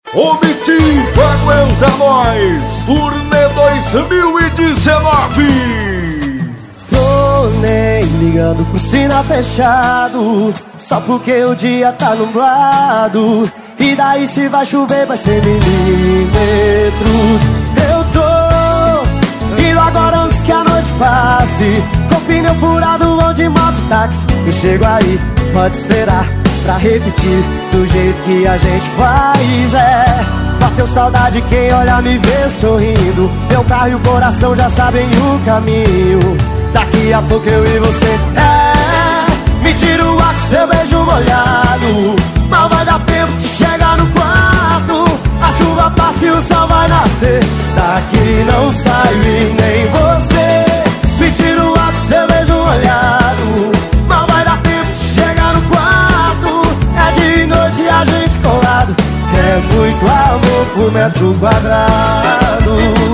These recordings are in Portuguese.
Omitivo aguenta nós, turnê 2019. Tô nem ligando pro sinal fechado, só porque o dia tá nublado. E daí se vai chover vai ser milímetros. Eu tô indo agora antes que a noite passe, com pneu furado ou de mototáxi. Eu chego aí, pode esperar pra repetir do jeito que a gente faz. Bateu saudade, quem olha me vê sorrindo. Meu carro e o coração já sabem o caminho. Daqui a pouco eu e você me tira o ar com seu beijo molhado. Mal vai dar tempo de chegar no quarto. A chuva passa e o sol vai nascer. Daqui não saio e nem você. Me tira o ar com seu beijo molhado. Mal vai dar tempo de chegar no quarto. É de noite e a gente colado. É muito amor por metro quadrado.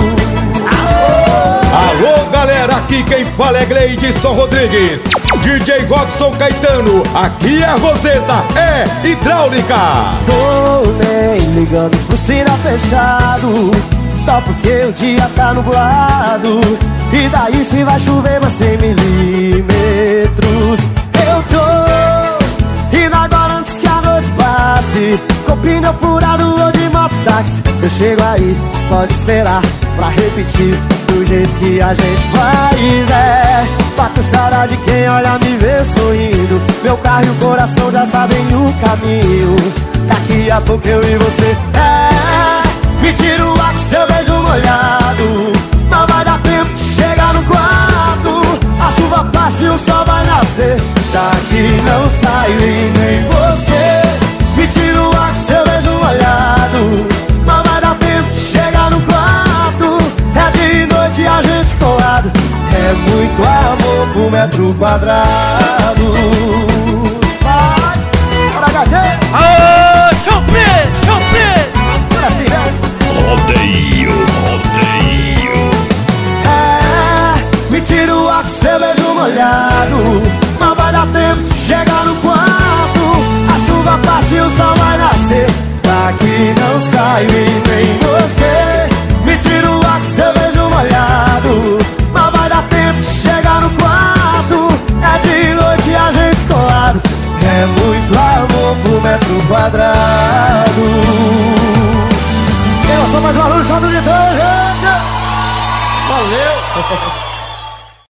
Alô galera, aqui quem fala é Gleidson Rodrigues, DJ Robson Caetano, aqui é a Roseta, é hidráulica. Tô nem ligando pro sinal fechado, só porque o dia tá nublado. E daí se vai chover vai ser milímetros. Eu tô indo agora antes que a noite passe, com pneu furado ou de mototáxi. Eu chego aí, pode esperar pra repetir do jeito que a gente faz. Bato saudade, quem olha me vê sorrindo. Meu carro e o coração já sabem o caminho. Daqui a pouco eu e você me tira o ar com seu beijo molhado. Não vai dar tempo de chegar no quarto. A chuva passa e o sol vai nascer. Daqui não saio e nem você. Me tira o ar com seu beijo molhado. Não vai dar tempo de chegar no quarto. É de noite e a gente colado. É muito amor por metro quadrado. Vai, bora HD. Aô, Chope, Chope. Bora assim, né? Rodeio. Me tira o ar com seu beijo molhado. Não vai dar tempo de chegar no quarto. A chuva passa e o sol vai nascer. Daqui não saio e nem você. Me tira o ar com seu beijo molhado. Não vai dar tempo de chegar no quarto. É de noite e a gente colado. É muito amor por metro quadrado. Eu sou mais barulho, só do de dois, gente. Valeu.